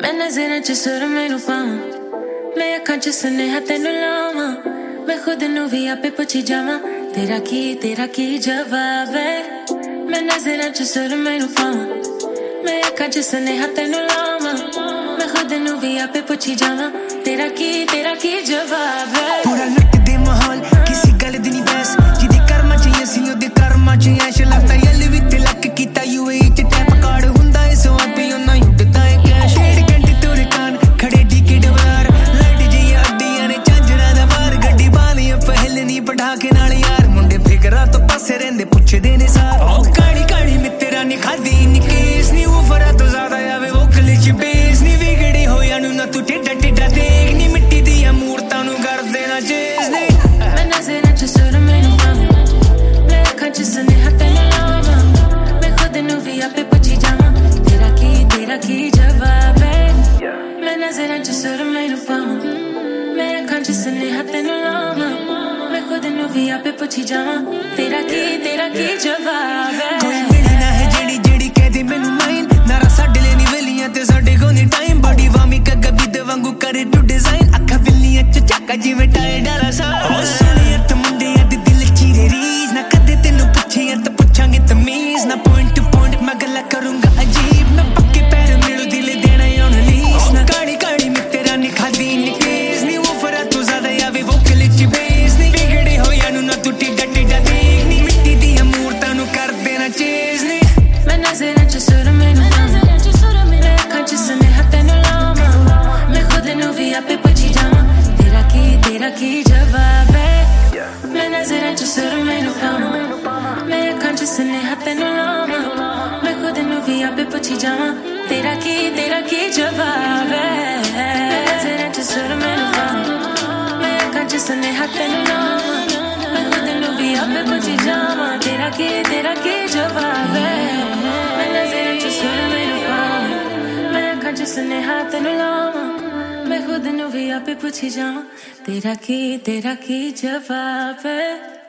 मैं नजरां च सुर मैनू पावां, मैं अखां च सुनेहा तैनू लावां, मैं खुद नू भी आपे पुछी जावां तेरा की जवाब है। मैं नजरां च सुर मैनू पावां, मैं अखां च सुनेहा तैनू लावां, मैं खुद नू भी आपे पुछी जावां तेरा की जवाब है। पूरा लुट दे माहौल किसी गल दी नहीं बहस, जिदी कर्मा च असीं ओदे कर्मा च ऐश लगदा यल भी तिलक कीता यूए च टैप कार्ड हुंदा ए सवाद पे ओना उड़दा है कैश। 1.5 घंटे तुर कान खड़े टिकट बार लाइट जी अड्डियां ने झांजरा दा वार, गड्डी बालियां पहलनी बढ़ा के नाल यार, मुंडे फिकरा तो पासे रहिंदे पुछदे ने सार ओ काली काली मित्तरा ने खादी नी केस नी उफरा तो ज्यादा आवे वो गले च बेस नी विगड़े होया नू ना तू टेढ़ा टेढ़ा देख नी मिट्टी दियां मूरतां नू कर देना चेस नी। मैं नजरां च सुर मैनू पावां, मैं अखां च सुनेहा तैनू लावां, मैं खुद नू भी आपे पुछी जावां तेरा की जवाब है। मैं नजरां च सुर मैनू पावां, मैं अखां च सुनेहा तैनू लावां, मैं खुद नू भी आपे पुछी जावां तेरा की जवाब है। कोई मिले ना है जेड़ी जेड़ी कह दे मैनू माइन, नारा साडे ले नी वेलियां ते साडे कोल नी टाइम, बॉडी वामी कग्गा भी दे वांगू करे टू डिजाइन, अखां बिल्लियां च चाका जिवें टायर डाला सा ओ सोहणिया ते मुंडियां दे दिल चीरे रीज ना कदे तैनू पुछियां ते पुछांगे तमीज ना, पॉइंट टू पॉइंट मैं गल्लां करूंगा अजीब, मैं पक्के पैर मेरे दिल देना ऑन लीज ना, काली काली मित्तरा ने खादी नी केस नी उफरा तू ज्यादा आवे वो गले च बेस नी, बिगड़े होया नू ना तू टेढ़ा टेढ़ा देख नी मिट्टी दियां मूरतां नू कर देना चेस नी। मैं नजरां च सुर मैनू पावां, मैं अखां च सुनेहा तैनू लावां, मैं खुद नू भी आपे पुछी जावां तेरा की जवाब है। मैं नजरां च सुर मैनू पावां, मैं अखां च सुनेहा तैनू लावां, मैं खुद नू भी आपे पुछी जावां तेरा की जवाब है। मैं नजरां च सुर मैनू पावां, मैं अखां च सुनेहा तैनू लावां, मैं खुद नू भी आपे पुछी जावां तेरा की जवाब है। मैं नजरां च सुर मैनू पावां, मैं अखां च सुनेहा तैनू लावां, मैं खुद नू भी आपे पुछी जावां तेरा की जवाब है।